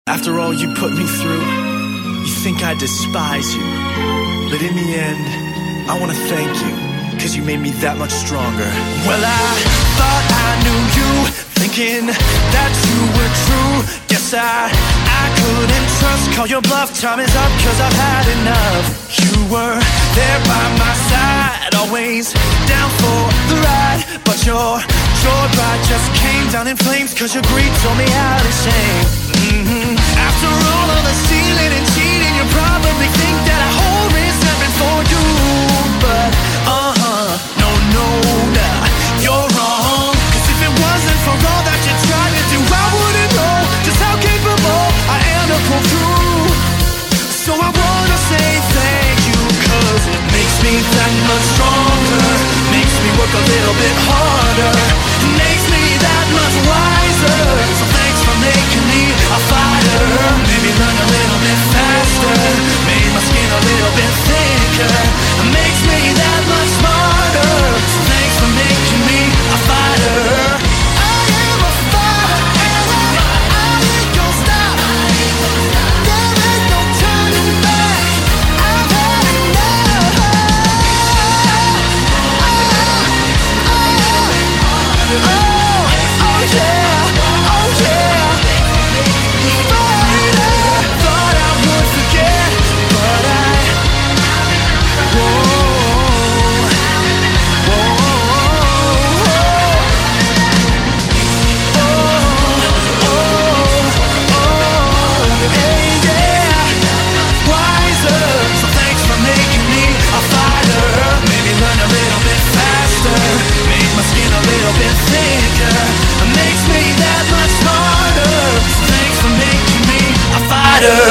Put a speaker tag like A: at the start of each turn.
A: After all you put me through, you think I despise you. But in the end, I wanna thank you, 'cause you made me that much stronger. Well, I thought I knew you, thinking that you were true. Guess I couldn't trust, call your bluff, time is up, 'cause I've had enough. You were there by my side, always down for the ride. But your joyride just came down in flames, 'cause your greed told me how to shame. After all of the stealing and cheating, you probably think that I hold resentment for you. But no, nah, you're wrong. 'Cause if it wasn't for all that you tried to do, I wouldn't know just how capable I am to pull through. So I wanna say thank you, 'cause it makes me that much stronger, makes me work a little bit harder, it makes me that much wiser. So thanks for making me a fighter, made me learn a little bit faster, made my skin a little bit thicker, it makes me that much smarter. So thanks for making me a fighter. I am a fighter, and I ain't gonna stop. There ain't no turning back, I've had enough. Oh yeah, oh yeah. Fighter, thought I would forget, but fighter.